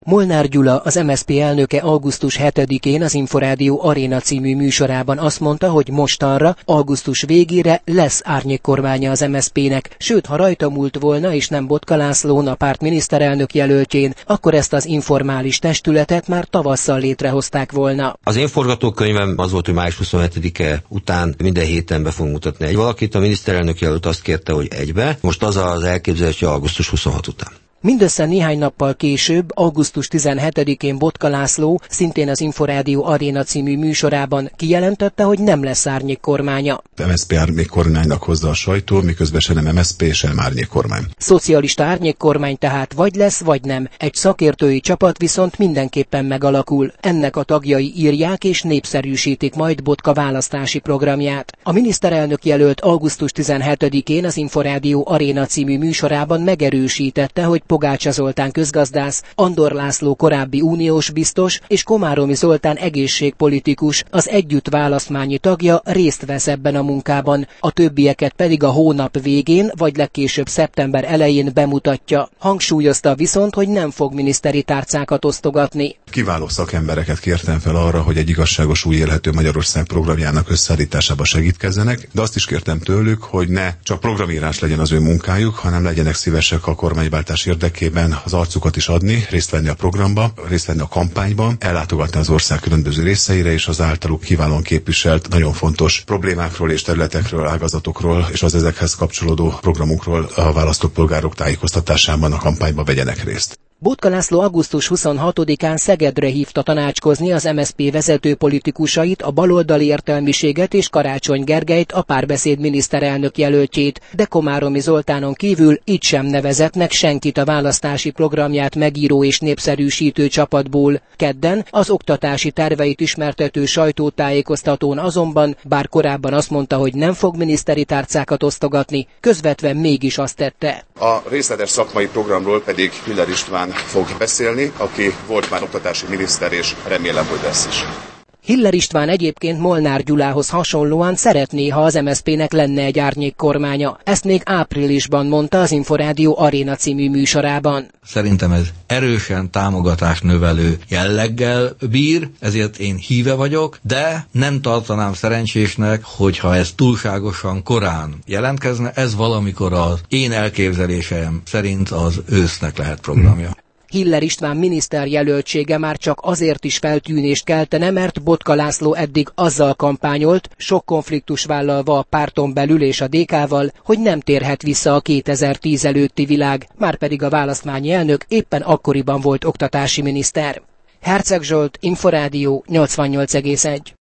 Molnár Gyula, az MSZP elnöke augusztus 7-én az Inforádió Aréna című műsorában azt mondta, hogy mostanra, augusztus végére lesz árnyékkormánya az MSZP-nek, sőt, ha rajta múlt volna és nem Botka Lászlón, a párt miniszterelnök jelöltjén, akkor ezt az informális testületet már tavasszal létrehozták volna. Az én forgatókönyvem az volt, hogy május 27-e után minden héten be fogunk mutatni egy valakit, a miniszterelnök jelölt azt kérte, hogy egybe, most az az elképzelés, hogy augusztus 26 után. Mindössze néhány nappal később, augusztus 17-én Botka László, szintén az Inforádió Aréna című műsorában kijelentette, hogy nem lesz árnyékkormánya. MSZP árnyékkormánynak hozza a sajtó, miközben se nem MSZP, sem árnyékkormány. Szocialista árnyékkormány tehát vagy lesz, vagy nem. Egy szakértői csapat viszont mindenképpen megalakul. Ennek a tagjai írják és népszerűsítik majd Botka választási programját. A miniszterelnök jelölt augusztus 17-én az Inforádió Aréna című műsorában megerősítette, hogy Pogácsa Zoltán közgazdász, Andor László korábbi uniós biztos és Komáromi Zoltán egészségpolitikus, az Együtt választmányi tagja részt vesz ebben a munkában, a többieket pedig a hónap végén vagy legkésőbb szeptember elején bemutatja. Hangsúlyozta viszont, hogy nem fog miniszteri tárcákat osztogatni. Kiváló szakembereket kértem fel arra, hogy egy igazságos új élhető Magyarország programjának összeállításába segítkezzenek, de azt is kértem tőlük, hogy ne csak programírás legyen az ő munkájuk, hanem legyenek szívesek a kormányváltás érdekében az arcukat is adni, részt venni a programba, részt venni a kampányban, ellátogatni az ország különböző részeire, és az általuk kiválóan képviselt nagyon fontos problémákról és területekről, ágazatokról, és az ezekhez kapcsolódó programokról a választópolgárok tájékoztatásában a kampányban vegyenek részt. Botka László augusztus 26-án Szegedre hívta tanácskozni az MSZP vezető politikusait, a baloldali értelmiséget és Karácsony Gergelyt, a Párbeszéd miniszterelnök jelöltjét, de Komáromi Zoltánon kívül itt sem nevezetnek senkit a választási programját megíró és népszerűsítő csapatból. Kedden az oktatási terveit ismertető sajtótájékoztatón azonban, bár korábban azt mondta, hogy nem fog miniszteri tárcákat osztogatni, közvetve mégis azt tette. A részletes szakmai programról pedig Hiller István fog beszélni, aki volt már oktatási miniszter, és remélem, hogy lesz is. Hiller István egyébként Molnár Gyulához hasonlóan szeretné, ha az MSZP-nek lenne egy árnyékkormánya. Ezt még áprilisban mondta az Inforádió Aréna című műsorában. Szerintem ez erősen támogatás növelő jelleggel bír, ezért én híve vagyok, de nem tartanám szerencsésnek, hogyha ez túlságosan korán jelentkezne. Ez valamikor az én elképzelésem szerint az ősznek lehet programja. Hiller István miniszterjelöltsége már csak azért is feltűnést keltene, mert Botka László eddig azzal kampányolt, sok konfliktus vállalva a párton belül és a DK-val, hogy nem térhet vissza a 2010 előtti világ, márpedig a választmányi elnök éppen akkoriban volt oktatási miniszter. Herceg Zsolt, Inforádió 88,1.